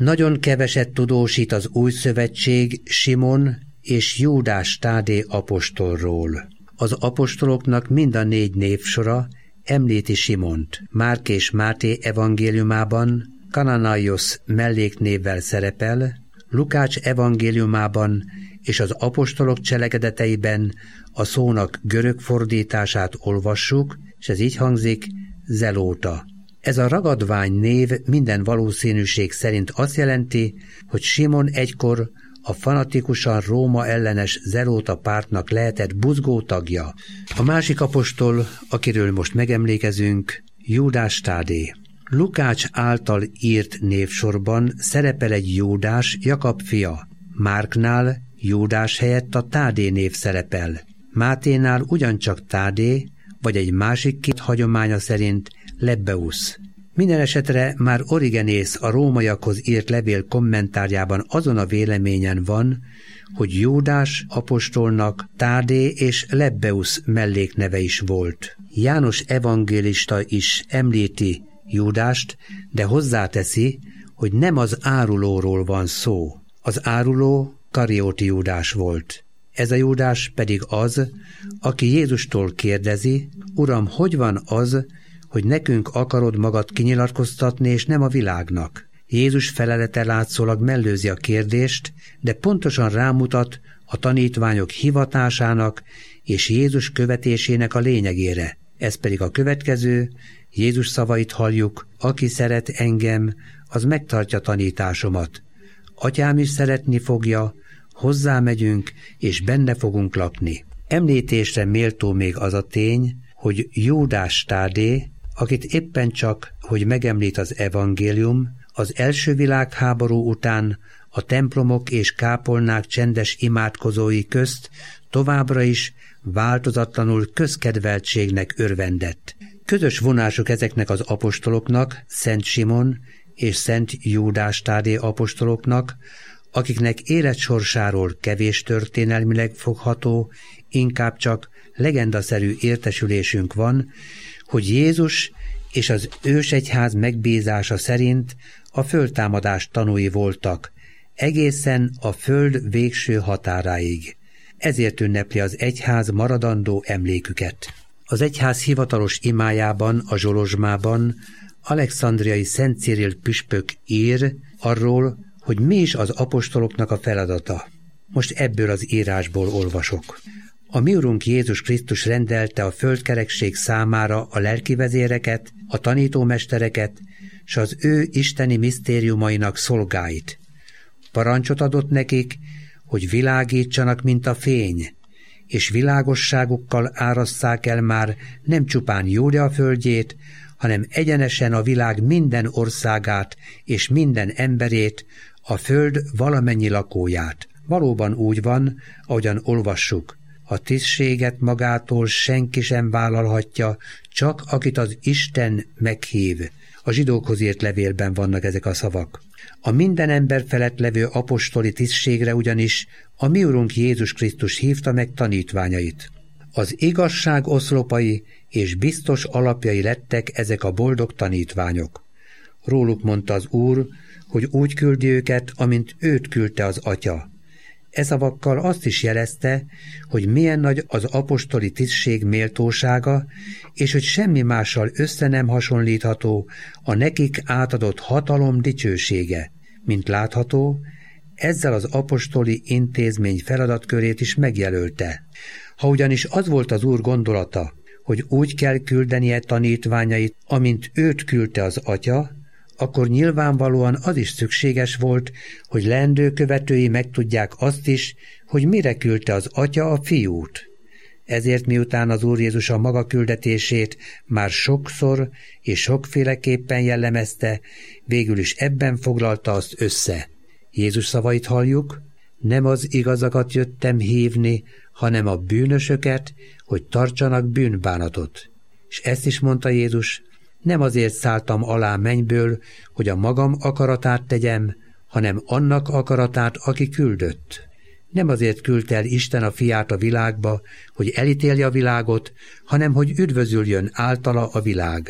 Nagyon keveset tudósít az Új Szövetség Simon és Júdás Tádé apostolról. Az apostoloknak mind a 4 névsora említi Simont. Márk és Máté evangéliumában Kananaios melléknévvel szerepel, Lukács evangéliumában és az apostolok cselekedeteiben a szónak görög fordítását olvassuk, és ez így hangzik, zelóta. Ez a ragadvány név minden valószínűség szerint azt jelenti, hogy Simon egykor a fanatikusan Róma ellenes zelóta pártnak lehetett buzgó tagja. A másik apostol, akiről most megemlékezünk, Júdás Tádé. Lukács által írt névsorban szerepel egy Júdás, Jakab fia. Márknál Júdás helyett a Tádé név szerepel. Máténál ugyancsak Tádé, vagy egy másik 2 hagyománya szerint Lebbeusz. Minden esetre már Origenész a rómaiakhoz írt levél kommentárjában azon a véleményen van, hogy Júdás apostolnak Tádé és Lebbeusz mellékneve is volt. János evangélista is említi Júdást, de hozzáteszi, hogy nem az árulóról van szó. Az áruló Karióti Júdás volt. Ez a Júdás pedig az, aki Jézustól kérdezi, Uram, hogy van az, hogy nekünk akarod magad kinyilatkoztatni, és nem a világnak? Jézus felelete látszólag mellőzi a kérdést, de pontosan rámutat a tanítványok hivatásának és Jézus követésének a lényegére. Ez pedig a következő, Jézus szavait halljuk, aki szeret engem, az megtartja tanításomat. Atyám is szeretni fogja, hozzámegyünk, és benne fogunk lakni. Említésre méltó még az a tény, hogy Júdás Tádé, akit éppen csak, hogy megemlít az evangélium, az első világháború után a templomok és kápolnák csendes imádkozói közt továbbra is változatlanul közkedveltségnek örvendett. Közös vonásuk ezeknek az apostoloknak, Szent Simon és Szent Júdás Tádé apostoloknak, akiknek életsorsáról kevés történelmileg fogható, inkább csak legendaszerű értesülésünk van, hogy Jézus és az ősegyház megbízása szerint a földtámadás tanúi voltak, egészen a föld végső határáig. Ezért ünnepli az egyház maradandó emléküket. Az egyház hivatalos imájában, a Zsolozsmában alexandriai Szent Cyril püspök ír arról, hogy mi is az apostoloknak a feladata. Most ebből az írásból olvasok. A mi Urunk Jézus Krisztus rendelte a földkerekség számára a lelkivezéreket, a tanítómestereket, s az ő isteni misztériumainak szolgáit. Parancsot adott nekik, hogy világítsanak, mint a fény, és világosságukkal árasszák el már nem csupán Júdea földjét, hanem egyenesen a világ minden országát és minden emberét, a föld valamennyi lakóját. Valóban úgy van, ahogyan olvassuk, a tisztséget magától senki sem vállalhatja, csak akit az Isten meghív. A zsidókhoz írt levélben vannak ezek a szavak. A minden ember felett levő apostoli tisztségre ugyanis a mi Urunk Jézus Krisztus hívta meg tanítványait. Az igazság oszlopai és biztos alapjai lettek ezek a boldog tanítványok. Róluk mondta az Úr, hogy úgy küldi őket, amint őt küldte az Atya. E szavakkal azt is jelezte, hogy milyen nagy az apostoli tisztség méltósága, és hogy semmi mással össze nem hasonlítható a nekik átadott hatalom dicsősége. Mint látható, ezzel az apostoli intézmény feladatkörét is megjelölte. Ha ugyanis az volt az Úr gondolata, hogy úgy kell küldenie tanítványait, amint őt küldte az Atya, akkor nyilvánvalóan az is szükséges volt, hogy leendő követői megtudják azt is, hogy mire küldte az Atya a Fiút. Ezért miután az Úr Jézus a maga küldetését már sokszor és sokféleképpen jellemezte, végül is ebben foglalta azt össze. Jézus szavait halljuk, nem az igazakat jöttem hívni, hanem a bűnösöket, hogy tartsanak bűnbánatot. És ezt is mondta Jézus, nem azért szálltam alá mennyből, hogy a magam akaratát tegyem, hanem annak akaratát, aki küldött. Nem azért küldte el Isten a fiát a világba, hogy elítélje a világot, hanem hogy üdvözüljön általa a világ.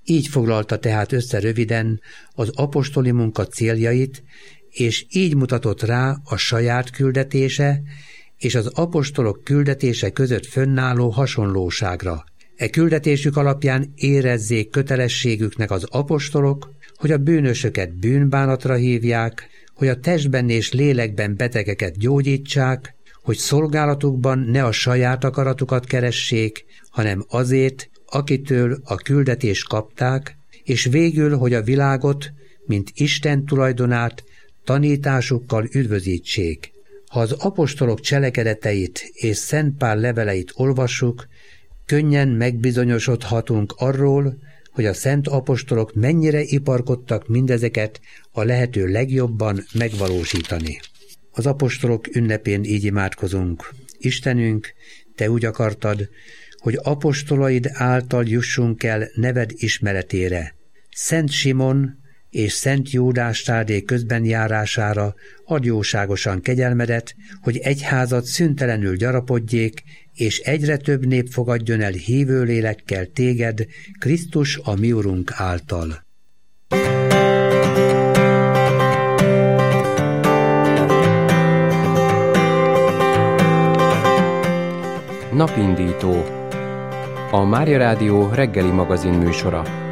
Így foglalta tehát össze röviden az apostoli munka céljait, és így mutatott rá a saját küldetése és az apostolok küldetése között fönnálló hasonlóságra. E küldetésük alapján érezzék kötelességüknek az apostolok, hogy a bűnösöket bűnbánatra hívják, hogy a testben és lélekben betegeket gyógyítsák, hogy szolgálatukban ne a saját akaratukat keressék, hanem azért, akitől a küldetést kapták, és végül, hogy a világot, mint Isten tulajdonát, tanításukkal üdvözítsék. Ha az apostolok cselekedeteit és Szent Pál leveleit olvassuk, könnyen megbizonyosodhatunk arról, hogy a szent apostolok mennyire iparkodtak mindezeket a lehető legjobban megvalósítani. Az apostolok ünnepén így imádkozunk. Istenünk, Te úgy akartad, hogy apostolaid által jussunk el neved ismeretére. Szent Simon és Szent Júdás Tádé közben járására adj jóságosan kegyelmedet, hogy egyházad szüntelenül gyarapodjék, és egyre több nép fogadjon el hívő lélekkel téged, Krisztus a mi Urunk által. Napindító. A Mária Rádió reggeli magazin műsora.